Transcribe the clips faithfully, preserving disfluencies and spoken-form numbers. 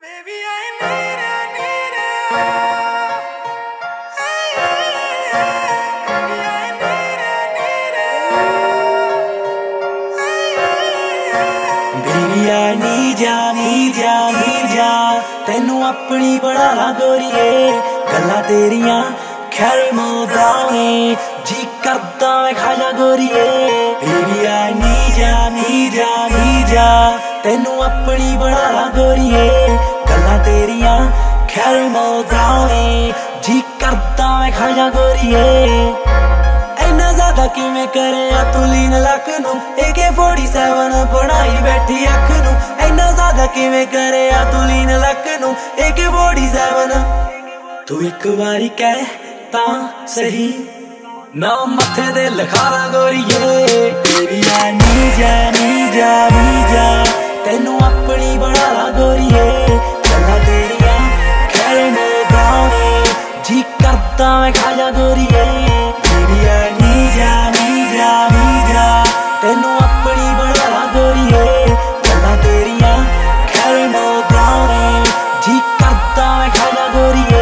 Baby, I need a, need a. Hey, hey, hey. Baby, I need a, need a. Hey, hey, hey. Baby, I need ya, need ya, need ya. ਤੈਨੂੰ ਆਪਣੀ ਬਣਾ ਲਾ ਗੋਰੀਏ, ਗੱਲਾਂ ਤੇਰੀਆਂ ਖੈਰੀ ਮੋਦਾਵੇਂ ਜੀ ਕਰਦਾ ਮੈਂ ਖਾ ਜਾ ਗੋਰੀਏ। Baby, I need ya, need ya, need ya. ਤੈਨੂੰ ਆਪਣੀ ਬਣਾ ਲਾ ਗੋਰੀਏ, ਗੱਲਾਂ ਤੇਰੀਆਂ ਖੈਰੀ ਮੋਦਾਵੇਂ ਜੀ ਕਰਦਾ ਮੈਂ ਖਾ ਜਾ ਗੋਰੀਏ। ਇੰਨਾ ਜ਼ਿਆਦਾ ਕਿਵੇਂ ਕਰਿਆ ਤੂੰ ਲੀਨ ਲੱਕ ਨੂੰ, A K forty-seven ਬਣਾਈ ਬੈਠੀ ਅੱਖ ਨੂੰ। ਇੰਨਾ ਜ਼ਿਆਦਾ ਕਿਵੇਂ ਕਰਿਆ ਤੂੰ ਲੀਨ ਲੱਕ ਨੂੰ, A K forty-seven। ਤੂੰ ਇੱਕ ਵਾਰੀ ਕਹਿ ਤਾਂ ਸਹੀ ਨਾ ਮੱਥੇ ਦੇ ਲਿਖਾ ਲਾ ਗੋਰੀਏ। Baby, I need ya, need ya, need ya. ਤੈਨੂੰ ਆਪਣੀ ਬਣਾ ਲਾ ਗੋਰੀਏ, ਗੱਲਾਂ ਤੇਰੀਆਂ ਖੈਰੇ ਮੋਦਾਵੇਂ ਜੀ ਕਰਦਾ ਮੈਂ ਖਾ ਜਾ ਗੋਰੀਏ। Baby, I need ya, need ya, need ya. ਤੈਨੂੰ ਆਪਣੀ ਬਣਾ ਲਾ ਗੋਰੀਏ, ਗੱਲਾਂ ਤੇਰੀਆਂ ਖੈਰੇ ਮੋਦਾਵੇਂ ਜੀ ਕਰਦਾ ਮੈਂ ਖਾ ਜਾ ਗੋਰੀਏ।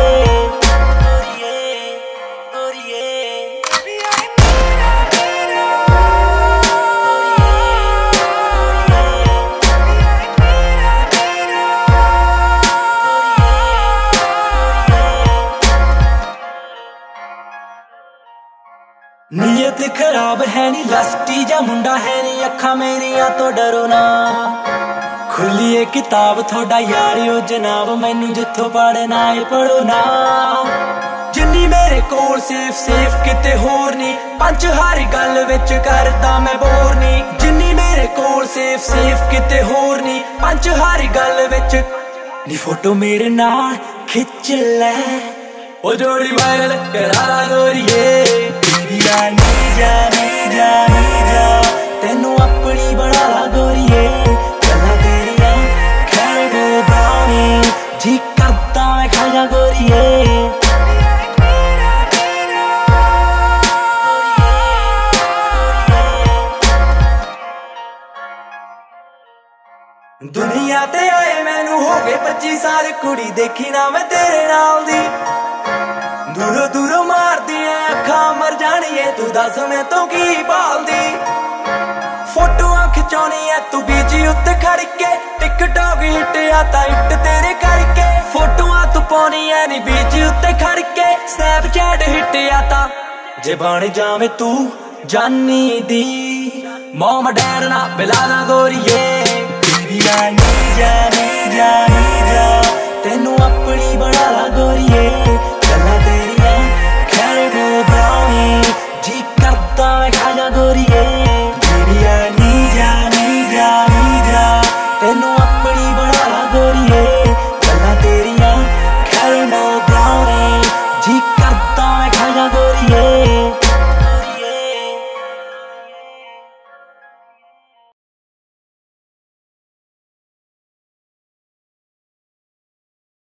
ਨੀयत खराब है नी लस्टी जा मुंडा है नी, अखा मेरिया तो डरो ना। खुली है किताब थोड़ा यार ओ जनाब, मैनू जिथों पढ़ना है पढ़ो ना। जिन्नी मेरे कोल सेफ सेफ किते होर नी, पंच हर गल विच करदा मैं बोर नी। जिन्नी मेरे कोल सेफ सेफ किते होर नी, पंच हर गल विच नी। फोटो मेरे नाल खिच लै ओ जोड़ी वायरल करा ला गोरीए। Baby, I need ya, need ya, need ya. ਤੈਨੂੰ ਆਪਣੀ ਬਣਾ ਲਾ ਗੋਰੀਏ, ਗੱਲਾਂ ਤੇਰੀਆਂ ਖੈਰੇ ਮੋਦਾਵੇਂ ਜੀ ਕਰਦਾ ਮੈਂ ਖਾ ਜਾ ਗੋਰੀਏ। ਦੁਨੀਆ ਤੇ ਆਏ ਮੈਨੂੰ ਹੋ ਗਏ ਪੱਚੀ ਸਾਲ, ਕੁੜੀ ਦੇਖੀ ਨਾ ਮੈਂ ਤੇਰੇ ਨਾਲ ਦੀ। ਦੂਰੋਂ ਦੂਰੋਂ ਮਾਰਦੀਆਂ ਅੱਖਾਂ ਮਰ ਜਾਣੀਏ, ਤੂੰ ਦੱਸ ਮੈਂ ਤੋਂ ਕੀ ਭਾਲਦੀ। ਫੋਟੋਆਂ ਖਿਚਾਉਣੀ ਐ ਤੂੰ ਬੀਚ ਉੱਤੇ ਖੜ ਕੇ, ਟਿਕਟੌਕ ਹਿੱਟ ਆ ਤਾਂ ਹਿੱਟ ਤੇਰੇ ਕਰਕੇ। ਫੋਟੋਆਂ ਤੂੰ ਪਾਉਣੀ ਐ ਨੀ ਬੀਚ ਉੱਤੇ ਖੜ ਕੇ, ਸਨੈਪਚੈਟ ਹਿੱਟ ਆ ਤਾਂ ਜੇ ਬਣ ਜਾਵੇਂ ਤੂੰ ਜਾਨੀ ਦੀ। ਮੋਮ ਡੈਡ ਨਾ ਬਿਲਾ ਨਾ ਗੋਰੀਏ। Baby, I need ya, need ya.